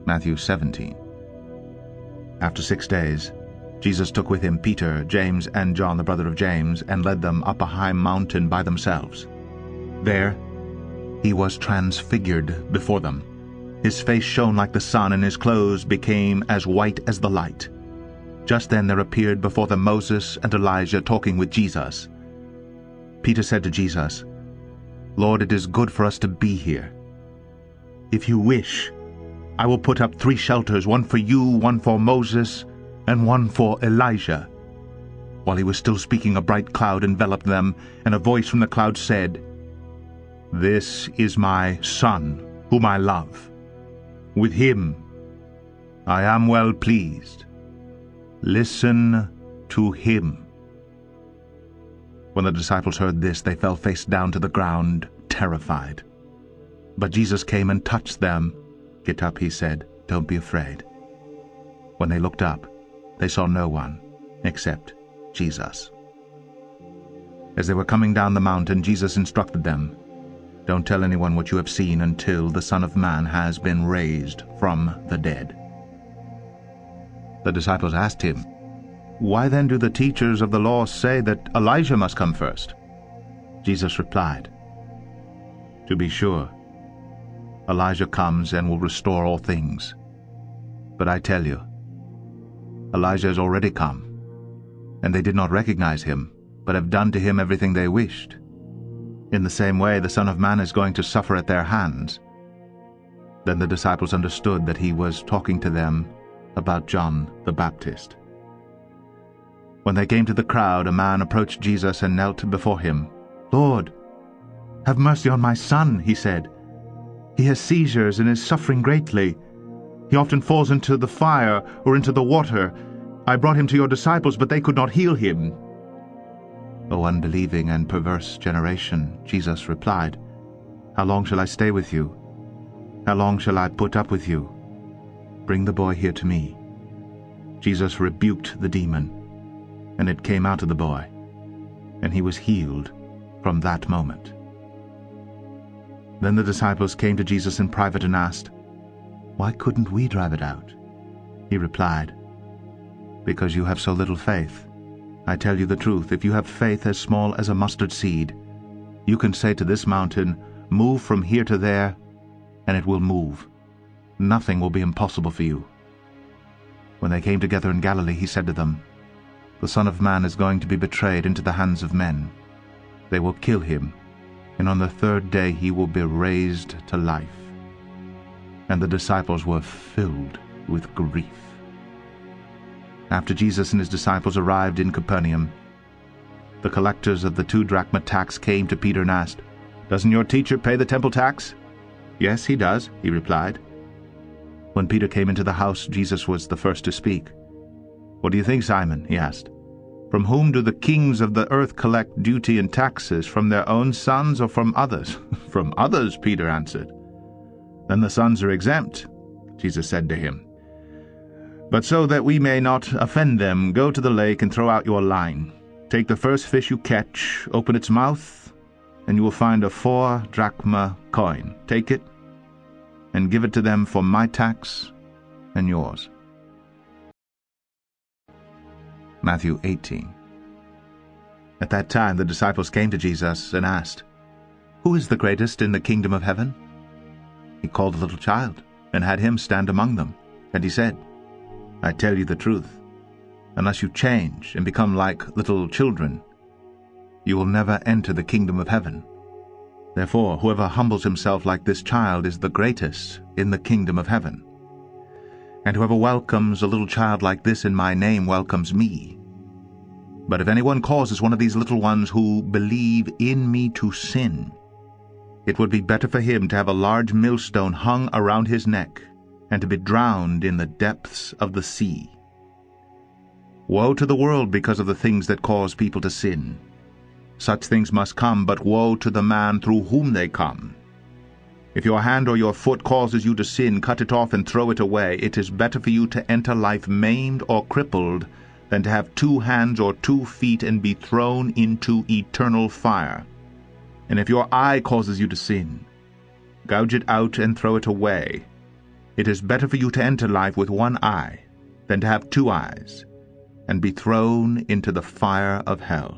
Matthew 17. After 6 days, Jesus took with him Peter, James, and John the brother of James, and led them up a high mountain by themselves. There he was transfigured before them. His face shone like the sun, and his clothes became as white as the light. Just then there appeared before them Moses and Elijah talking with Jesus. Peter said to Jesus, "Lord, it is good for us to be here. If you wish, I will put up 3 shelters, one for you, one for Moses, and one for Elijah." While he was still speaking, a bright cloud enveloped them, and a voice from the cloud said, "This is my Son, whom I love. With him I am well pleased. Listen to him." When the disciples heard this, they fell face down to the ground, terrified. But Jesus came and touched them. "Get up," he said. "Don't be afraid." When they looked up, they saw no one except Jesus. As they were coming down the mountain, Jesus instructed them, "Don't tell anyone what you have seen until the Son of Man has been raised from the dead." The disciples asked him, "Why then do the teachers of the law say that Elijah must come first?" Jesus replied, "To be sure, Elijah comes and will restore all things. But I tell you, Elijah has already come, and they did not recognize him, but have done to him everything they wished. In the same way the Son of Man is going to suffer at their hands." Then the disciples understood that he was talking to them about John the Baptist. When they came to the crowd, a man approached Jesus and knelt before him. "Lord, have mercy on my son," he said. "He has seizures and is suffering greatly. He often falls into the fire or into the water. I brought him to your disciples, but they could not heal him." "O unbelieving and perverse generation," Jesus replied, "how long shall I stay with you? How long shall I put up with you? Bring the boy here to me." Jesus rebuked the demon, and it came out of the boy, and he was healed from that moment. Then the disciples came to Jesus in private and asked, "Why couldn't we drive it out?" He replied, "Because you have so little faith. I tell you the truth, if you have faith as small as a mustard seed, you can say to this mountain, 'Move from here to there,' and it will move. Nothing will be impossible for you." When they came together in Galilee, he said to them, "The Son of Man is going to be betrayed into the hands of men. They will kill him, and on the 3rd day he will be raised to life." And the disciples were filled with grief. After Jesus and his disciples arrived in Capernaum, the collectors of the 2-drachma tax came to Peter and asked, "Doesn't your teacher pay the temple tax?" "Yes, he does," he replied. When Peter came into the house, Jesus was the first to speak. "What do you think, Simon?" he asked. "From whom do the kings of the earth collect duty and taxes, from their own sons or from others?" "From others," Peter answered. "Then the sons are exempt," Jesus said to him. "But so that we may not offend them, go to the lake and throw out your line. Take the first fish you catch, open its mouth, and you will find a 4-drachma coin. Take it and give it to them for my tax and yours." Matthew 18. At that time the disciples came to Jesus and asked, "Who is the greatest in the kingdom of heaven?" He called a little child and had him stand among them, and he said, "I tell you the truth, unless you change and become like little children, you will never enter the kingdom of heaven. Therefore, whoever humbles himself like this child is the greatest in the kingdom of heaven. And whoever welcomes a little child like this in my name welcomes me. But if anyone causes one of these little ones who believe in me to sin, it would be better for him to have a large millstone hung around his neck and to be drowned in the depths of the sea. Woe to the world because of the things that cause people to sin. Such things must come, but woe to the man through whom they come. If your hand or your foot causes you to sin, cut it off and throw it away. It is better for you to enter life maimed or crippled than to have 2 hands or 2 feet and be thrown into eternal fire. And if your eye causes you to sin, gouge it out and throw it away. It is better for you to enter life with one eye than to have two eyes, and be thrown into the fire of hell.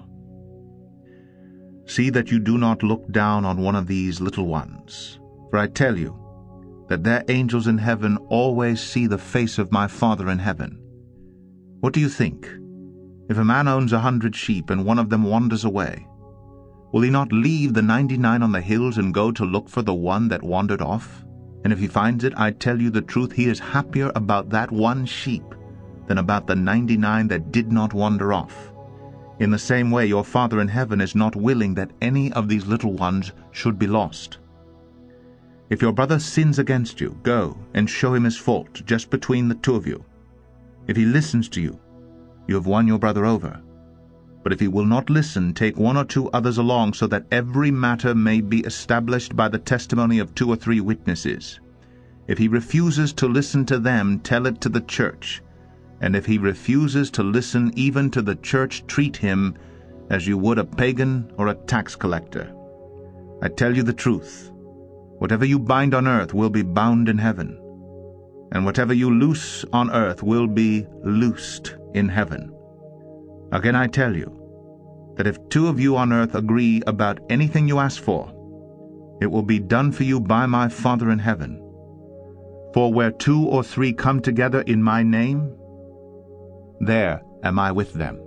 See that you do not look down on one of these little ones, for I tell you that their angels in heaven always see the face of my Father in heaven. What do you think? If a man owns 100 sheep and one of them wanders away, will he not leave the 99 on the hills and go to look for the one that wandered off? And if he finds it, I tell you the truth, he is happier about that one sheep than about the 99 that did not wander off. In the same way, your Father in heaven is not willing that any of these little ones should be lost. If your brother sins against you, go and show him his fault just between the two of you. If he listens to you, you have won your brother over. But if he will not listen, take 1 or 2 others along, so that every matter may be established by the testimony of 2 or 3 witnesses. If he refuses to listen to them, tell it to the church. And if he refuses to listen even to the church, treat him as you would a pagan or a tax collector. I tell you the truth, whatever you bind on earth will be bound in heaven, and whatever you loose on earth will be loosed in heaven. Again I tell you, that if 2 of you on earth agree about anything you ask for, it will be done for you by my Father in heaven. For where 2 or 3 come together in my name, there am I with them.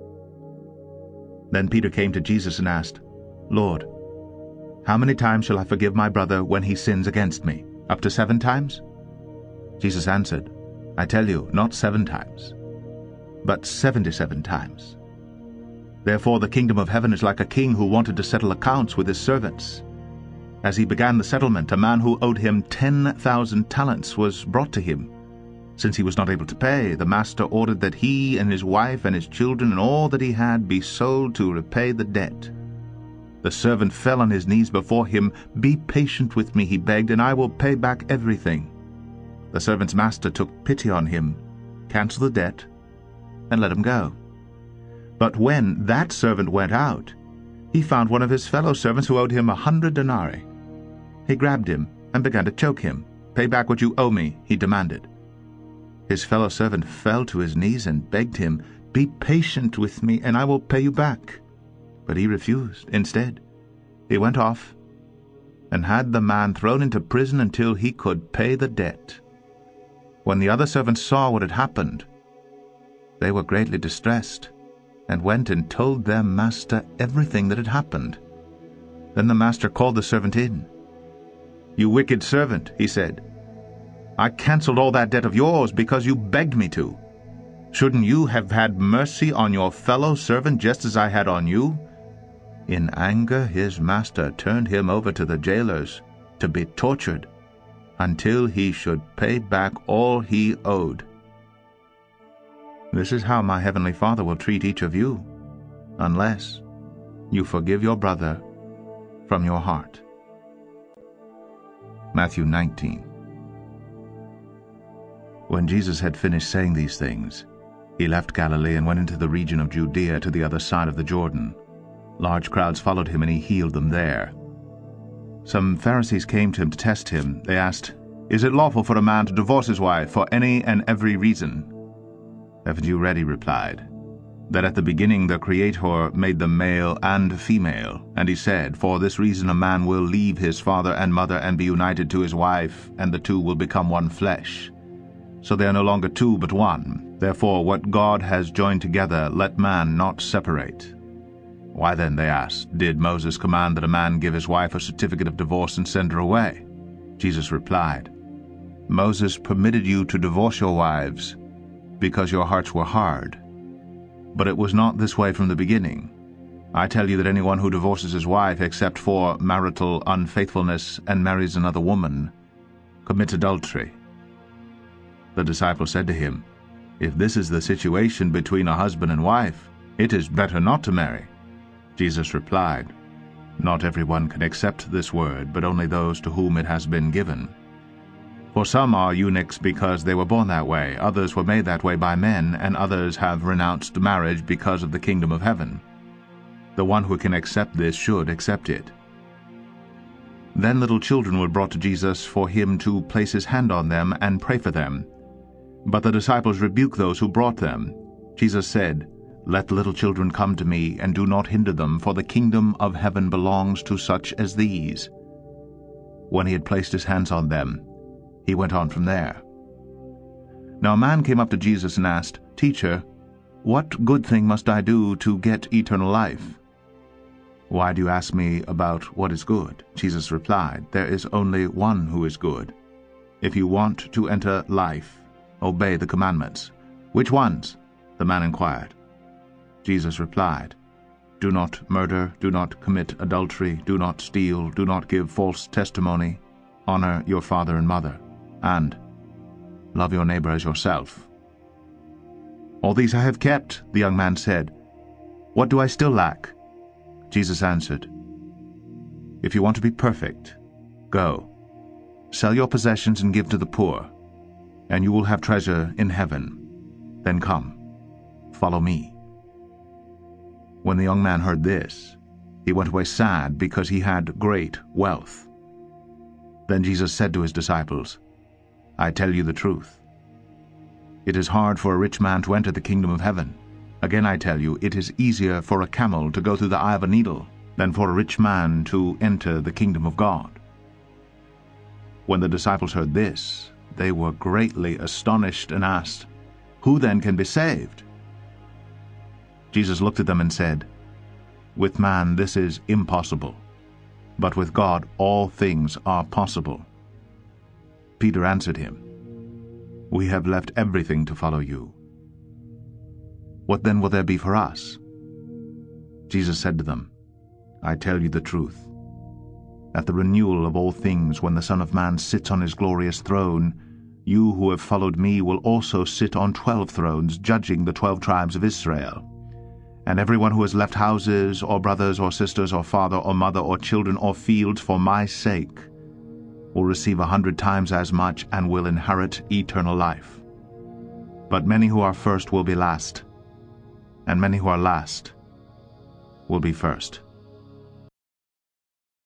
Then Peter came to Jesus and asked, Lord, how many times shall I forgive my brother when he sins against me? Up to 7 times? Jesus answered, I tell you, not 7 times, but 77 times. Therefore the kingdom of heaven is like a king who wanted to settle accounts with his servants. As he began the settlement, a man who owed him 10,000 talents was brought to him. Since he was not able to pay, the master ordered that he and his wife and his children and all that he had be sold to repay the debt. The servant fell on his knees before him. Be patient with me, he begged, and I will pay back everything. The servant's master took pity on him, canceled the debt, and let him go. But when that servant went out, he found one of his fellow servants who owed him 100 denarii. He grabbed him and began to choke him. Pay back what you owe me, he demanded. His fellow servant fell to his knees and begged him, Be patient with me, and I will pay you back. But he refused. Instead, he went off and had the man thrown into prison until he could pay the debt. When the other servants saw what had happened, they were greatly distressed, and went and told their master everything that had happened. Then the master called the servant in. You wicked servant, he said. I canceled all that debt of yours because you begged me to. Shouldn't you have had mercy on your fellow servant just as I had on you? In anger, his master turned him over to the jailers to be tortured until he should pay back all he owed. This is how my heavenly Father will treat each of you, unless you forgive your brother from your heart. Matthew 19. When Jesus had finished saying these things, he left Galilee and went into the region of Judea to the other side of the Jordan. Large crowds followed him, and he healed them there. Some Pharisees came to him to test him. They asked, Is it lawful for a man to divorce his wife for any and every reason? Haven't you read, he replied, that at the beginning the Creator made them male and female, and he said, For this reason a man will leave his father and mother and be united to his wife, and the 2 will become one flesh. So they are no longer 2 but 1. Therefore what God has joined together, let man not separate. Why then, they asked, did Moses command that a man give his wife a certificate of divorce and send her away? Jesus replied, Moses permitted you to divorce your wives because your hearts were hard. But it was not this way from the beginning. I tell you that anyone who divorces his wife except for marital unfaithfulness and marries another woman commits adultery. The disciple said to him, If this is the situation between a husband and wife, it is better not to marry. Jesus replied, Not everyone can accept this word, but only those to whom it has been given. For some are eunuchs because they were born that way, others were made that way by men, and others have renounced marriage because of the kingdom of heaven. The one who can accept this should accept it. Then little children were brought to Jesus for him to place his hand on them and pray for them. But the disciples rebuked those who brought them. Jesus said, "Let the little children come to me, and do not hinder them, for the kingdom of heaven belongs to such as these." When he had placed his hands on them, he went on from there. Now a man came up to Jesus and asked, "Teacher, what good thing must I do to get eternal life?" "Why do you ask me about what is good?" Jesus replied, "There is only one who is good. If you want to enter life, obey the commandments." "Which ones?" the man inquired. Jesus replied, "Do not murder, do not commit adultery, do not steal, do not give false testimony, honor your father and mother, and love your neighbor as yourself." "All these I have kept," the young man said. "What do I still lack?" Jesus answered, "If you want to be perfect, go, sell your possessions and give to the poor, and you will have treasure in heaven. Then come, follow me." When the young man heard this, he went away sad because he had great wealth. Then Jesus said to his disciples, "I tell you the truth. It is hard for a rich man to enter the kingdom of heaven. Again I tell you, it is easier for a camel to go through the eye of a needle than for a rich man to enter the kingdom of God." When the disciples heard this, they were greatly astonished and asked, "Who then can be saved?" Jesus looked at them and said, "With man this is impossible, but with God all things are possible." Peter answered him, "We have left everything to follow you. What then will there be for us?" Jesus said to them, "I tell you the truth. At the renewal of all things, when the Son of Man sits on his glorious throne, you who have followed me will also sit on 12 thrones, judging the 12 tribes of Israel. And everyone who has left houses, or brothers, or sisters, or father, or mother, or children, or fields for my sake will receive 100 times as much and will inherit eternal life. But many who are first will be last, and many who are last will be first."